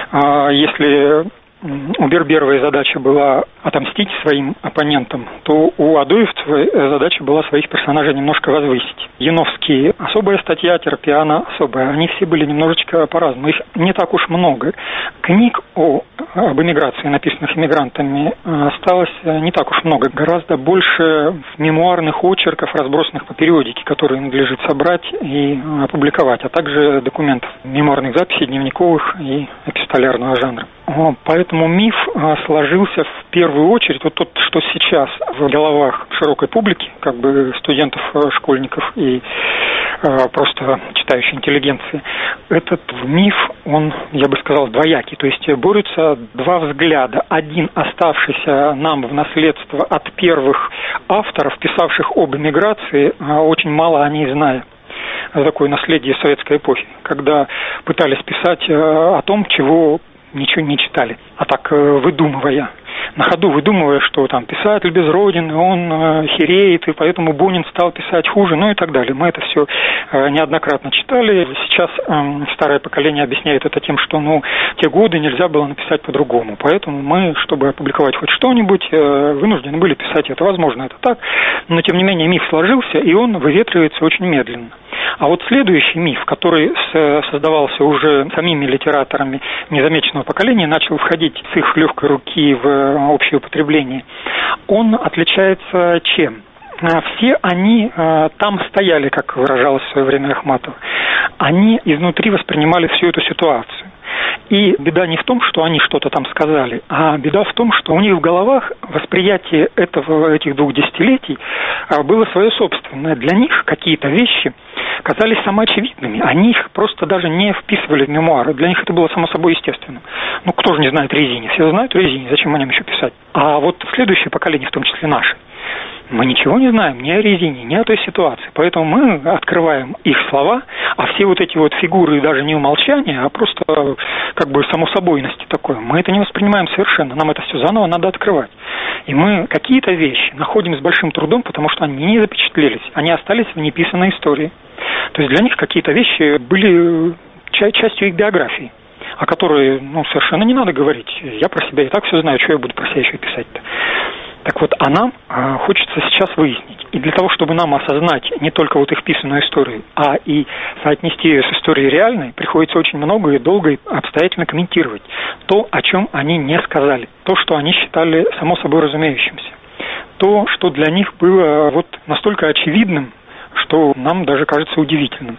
если у Берберовой задача была отомстить своим оппонентам, то у Адоевцевой задача была своих персонажей немножко возвысить. Яновский — особая статья, Терпиана — особая. Они все были немножечко по-разному. Их не так уж много. Книг об эмиграции, написанных эмигрантами, осталось не так уж много. Гораздо больше мемуарных очерков, разбросанных по периодике, которые надлежит собрать и опубликовать, а также документов, мемуарных записей, дневниковых и эпистолярного жанра. Поэтому миф сложился в первую очередь, вот тот, что сейчас в головах широкой публики, как бы студентов, школьников и просто читающей интеллигенции. Этот миф, он, я бы сказал, двоякий. То есть борются два взгляда. Один, оставшийся нам в наследство от первых авторов, писавших об эмиграции, очень мало о ней зная. Такое наследие советской эпохи, когда пытались писать о том, чего ничего не читали, а так выдумывая. На ходу выдумывая, что там писатель без родины, он хереет, и поэтому Бунин стал писать хуже, ну и так далее. Мы это все неоднократно читали. Сейчас старое поколение объясняет это тем, что те годы нельзя было написать по-другому. Поэтому мы, чтобы опубликовать хоть что-нибудь, вынуждены были писать это. Возможно, это так, но тем не менее миф сложился, и он выветривается очень медленно. А вот следующий миф, который создавался уже самими литераторами незамеченного поколения, начал входить с их легкой руки в общее употребление, он отличается чем? Все они там стояли, как выражалось в свое время Ахматова. Они изнутри воспринимали всю эту ситуацию. И беда не в том, что они что-то там сказали, а беда в том, что у них в головах восприятие этих 2 десятилетий было свое собственное. Для них какие-то вещи казались самоочевидными. Они их просто даже не вписывали в мемуары. Для них это было само собой естественным. Ну, кто же не знает Резине? Все знают Резине, зачем о нем еще писать? А вот следующее поколение, в том числе наше, мы ничего не знаем ни о Резине, ни о той ситуации. Поэтому мы открываем их слова, а все вот эти вот фигуры даже не умолчания, а просто как бы самособойности такое. Мы это не воспринимаем совершенно. Нам это все заново надо открывать. И мы какие-то вещи находим с большим трудом, потому что они не запечатлелись. Они остались в неписанной истории. То есть для них какие-то вещи были частью их биографии, о которой совершенно не надо говорить. Я про себя и так все знаю, что я буду про себя еще писать-то. Так вот, а нам хочется сейчас выяснить. И для того, чтобы нам осознать не только вот их писанную историю, а и соотнести ее с историей реальной, приходится очень много и долго и обстоятельно комментировать то, о чем они не сказали, то, что они считали само собой разумеющимся, то, что для них было вот настолько очевидным, что нам даже кажется удивительным.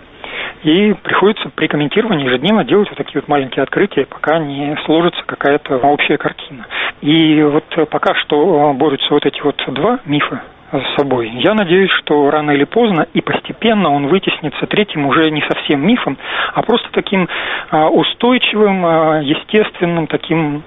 И приходится при комментировании ежедневно делать вот такие вот маленькие открытия, пока не сложится какая-то общая картина. И вот пока что борются вот эти вот два мифа с собой. Я надеюсь, что рано или поздно и постепенно он вытеснится третьим уже не совсем мифом, а просто таким устойчивым, естественным, таким,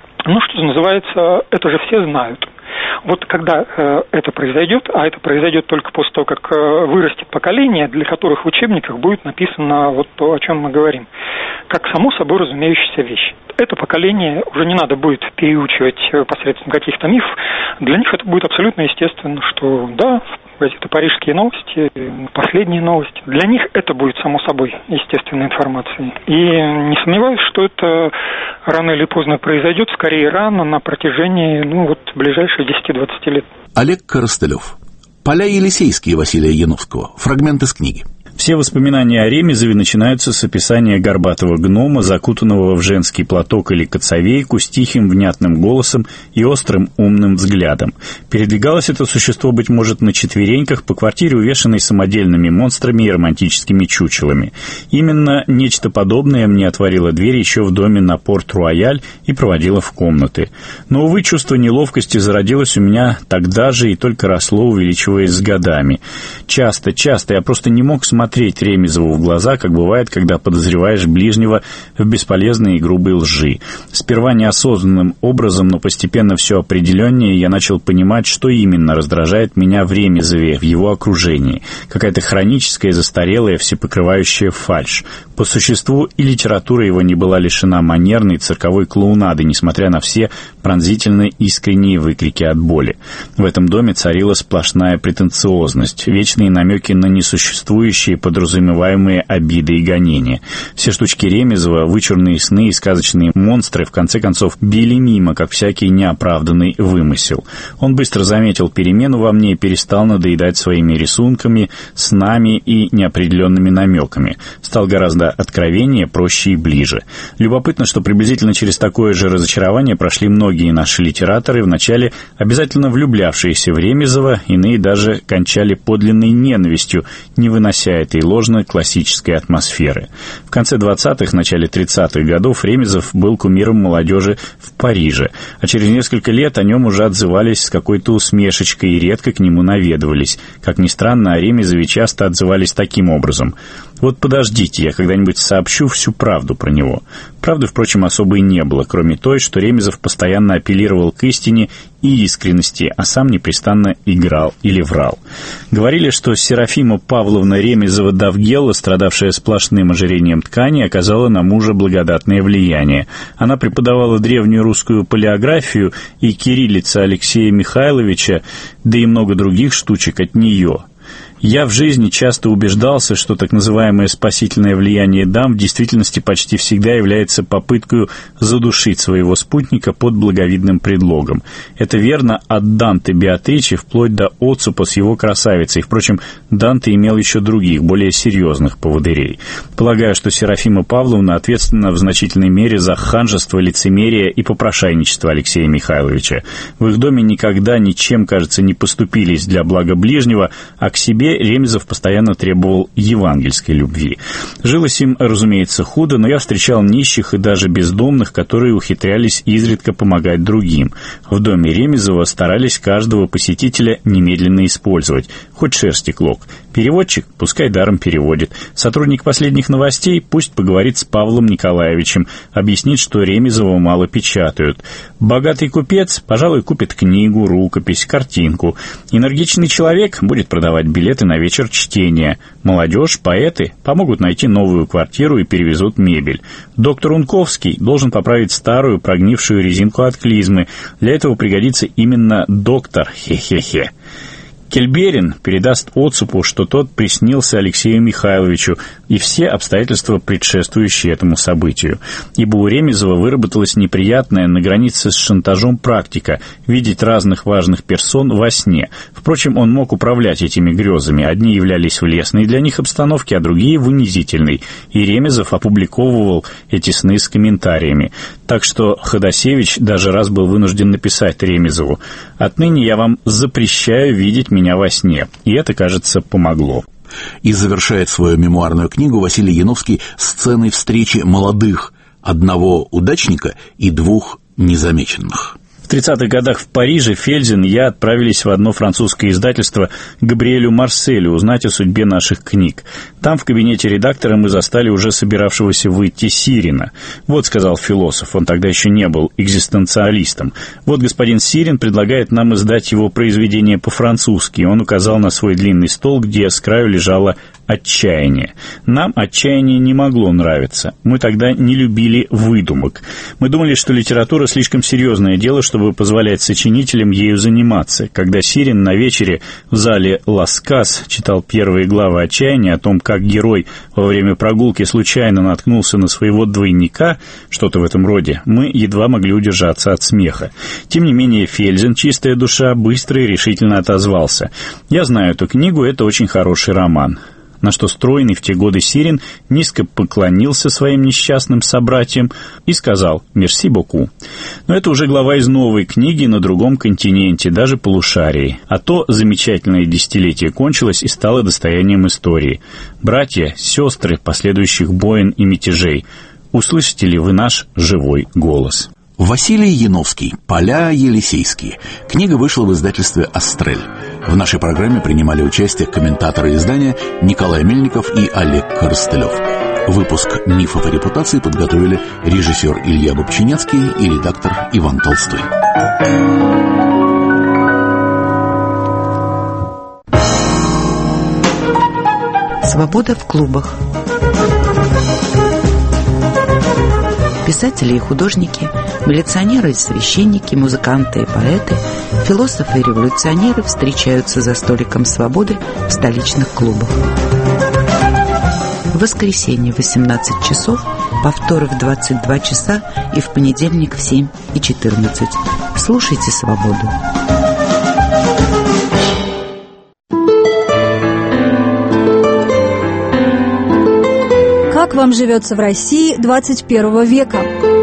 что называется, это же все знают. Вот когда это произойдет, а это произойдет только после того, как вырастет поколение, для которых в учебниках будет написано вот то, о чем мы говорим, как само собой разумеющаяся вещь. Это поколение уже не надо будет переучивать посредством каких-то мифов. Для них это будет абсолютно естественно, что да, газеты «Парижские новости», последние новости. Для них это будет само собой естественной информацией. И не сомневаюсь, что это рано или поздно произойдет, скорее рано, на протяжении ближайших 10-20 лет. Олег Коростылев. «Поля Елисейские» Василия Яновского. Фрагмент из книги. Все воспоминания о Ремезове начинаются с описания горбатого гнома, закутанного в женский платок или коцовейку, с тихим внятным голосом и острым умным взглядом. Передвигалось это существо, быть может, на четвереньках по квартире, увешанной самодельными монстрами и романтическими чучелами. Именно нечто подобное мне отворило дверь еще в доме на Порт-Руаяль и проводило в комнаты. Но, увы, чувство неловкости зародилось у меня тогда же и только росло, увеличиваясь с годами. Часто я просто не мог смотреть Ремезову в глаза, как бывает, когда подозреваешь ближнего в бесполезной и грубой лжи. Сперва неосознанным образом, но постепенно все определеннее я начал понимать, что именно раздражает меня в Ремезове, в его окружении. Какая-то хроническая, застарелая, всепокрывающая фальшь. По существу и литература его не была лишена манерной цирковой клоунады, несмотря на все пронзительно искренние выкрики от боли. В этом доме царила сплошная претенциозность, вечные намеки на несуществующие подразумеваемые обиды и гонения. Все штучки Ремезова, вычурные сны и сказочные монстры, в конце концов, били мимо, как всякий неоправданный вымысел. Он быстро заметил перемену во мне и перестал надоедать своими рисунками, снами и неопределенными намеками. Стал гораздо откровеннее, проще и ближе. Любопытно, что приблизительно через такое же разочарование прошли многие наши литераторы, вначале обязательно влюблявшиеся в Ремезова, иные даже кончали подлинной ненавистью, не вынося этой ложно-классической атмосферы. В конце 20-х, начале 30-х годов Ремезов был кумиром молодежи в Париже, а через несколько лет о нем уже отзывались с какой-то усмешечкой и редко к нему наведывались. Как ни странно, о Ремезове часто отзывались таким образом: «Вот подождите, я когда-нибудь сообщу всю правду про него». Правды, впрочем, особо и не было, кроме той, что Ремезов постоянно апеллировал к истине и искренности, а сам непрестанно играл или врал. Говорили, что Серафима Павловна Ремезова-Давгелла, страдавшая сплошным ожирением ткани, оказала на мужа благодатное влияние. Она преподавала древнюю русскую палеографию и кириллица Алексея Михайловича, да и много других штучек от нее. Я в жизни часто убеждался, что так называемое спасительное влияние дам в действительности почти всегда является попыткой задушить своего спутника под благовидным предлогом. Это верно от Данте Беатричи вплоть до Оцупа с его красавицей. Впрочем, Данте имел еще других, более серьезных поводырей. Полагаю, что Серафима Павловна ответственна в значительной мере за ханжество, лицемерие и попрошайничество Алексея Михайловича. В их доме никогда ничем, кажется, не поступились для блага ближнего, а к себе, Ремезов постоянно требовал евангельской любви. Жилось им, разумеется, худо, но я встречал нищих и даже бездомных, которые ухитрялись изредка помогать другим. В доме Ремезова старались каждого посетителя немедленно использовать, хоть шерсти клок. Переводчик пускай даром переводит. Сотрудник последних новостей пусть поговорит с Павлом Николаевичем, объяснит, что Ремезова мало печатают. Богатый купец, пожалуй, купит книгу, рукопись, картинку. Энергичный человек будет продавать билеты на вечер чтения. Молодежь, поэты помогут найти новую квартиру и перевезут мебель. Доктор Унковский должен поправить старую прогнившую резинку от клизмы. Для этого пригодится именно доктор. Хе-хе-хе. Кельберин передаст Оцупу, что тот приснился Алексею Михайловичу, и все обстоятельства, предшествующие этому событию. Ибо у Ремезова выработалась неприятная на границе с шантажом практика – видеть разных важных персон во сне. Впрочем, он мог управлять этими грезами. Одни являлись в лестной для них обстановке, а другие – в унизительной. И Ремезов опубликовывал эти сны с комментариями. Так что Ходосевич даже раз был вынужден написать Ремезову: «Отныне я вам запрещаю видеть меня во сне». И это, кажется, помогло. И завершает свою мемуарную книгу Василий Яновский сценой встречи молодых, одного удачника и двух незамеченных. В 30-х годах в Париже Фельзин и я отправились в одно французское издательство к Габриэлю Марселю узнать о судьбе наших книг. Там в кабинете редактора мы застали уже собиравшегося выйти Сирина. «Вот», — сказал философ, он тогда еще не был экзистенциалистом, «вот господин Сирин предлагает нам издать его произведение по-французски». Он указал на свой длинный стол, где с краю лежало «Отчаяние». Нам «Отчаяние» не могло нравиться. Мы тогда не любили выдумок. Мы думали, что литература слишком серьезное дело, чтобы позволять сочинителям ею заниматься. Когда Сирин на вечере в зале «Ласкас» читал первые главы «Отчаяния» о том, как герой во время прогулки случайно наткнулся на своего двойника, что-то в этом роде, мы едва могли удержаться от смеха. Тем не менее, Фельзин, чистая душа, быстро и решительно отозвался: «Я знаю эту книгу, это очень хороший роман». На что стройный в те годы Сирин низко поклонился своим несчастным собратьям и сказал «Мерси боку». Но это уже глава из новой книги на другом континенте, даже полушарии. А то замечательное десятилетие кончилось и стало достоянием истории. Братья, сестры последующих войн и мятежей, услышите ли вы наш живой голос? Василий Яновский. «Поля Елисейские». Книга вышла в издательстве «Астрель». В нашей программе принимали участие комментаторы издания Николай Мельников и Олег Коростылев. Выпуск «Мифов и репутации» подготовили режиссер Илья Бобчинецкий и редактор Иван Толстой. Свобода в клубах. Писатели и художники, милиционеры и священники, музыканты и поэты, философы и революционеры встречаются за столиком свободы в столичных клубах. В воскресенье в 18 часов, повторы в 22 часа и в понедельник в 7 и 14. Слушайте «Свободу». Как вам живется в России 21 века?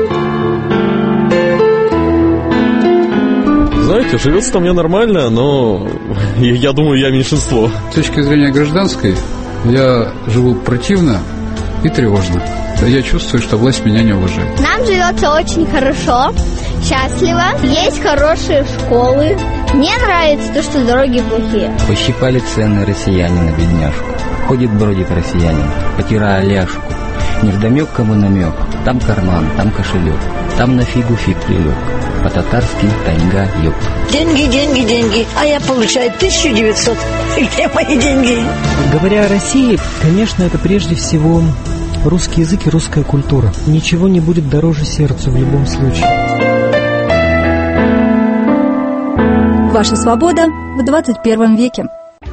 Знаете, живется-то мне нормально, но я думаю, я меньшинство. С точки зрения гражданской, я живу противно и тревожно. Я чувствую, что власть меня не уважает. Нам живется очень хорошо, счастливо, есть хорошие школы. Мне нравится то, что дороги плохие. Пощипали цены россияне на бедняжку. Ходит-бродит россиянин, потирая ляжку. Невдомек кому намек, там карман, там кошелек, там на фигу фиг прилег. По-татарски тайга ёб. Деньги, деньги, деньги, а я получаю 1900. Где мои деньги? Говоря о России, конечно, это прежде всего русский язык и русская культура. Ничего не будет дороже сердцу в любом случае. Ваша свобода в 21 веке.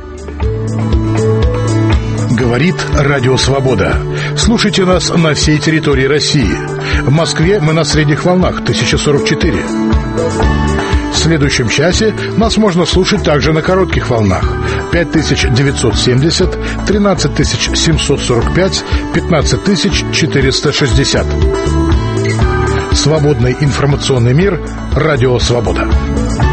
Говорит Радио Свобода. Слушайте нас на всей территории России. В Москве мы на средних волнах 1044. В следующем часе нас можно слушать также на коротких волнах 5970, 13745, 15460. Свободный информационный мир. Радио Свобода.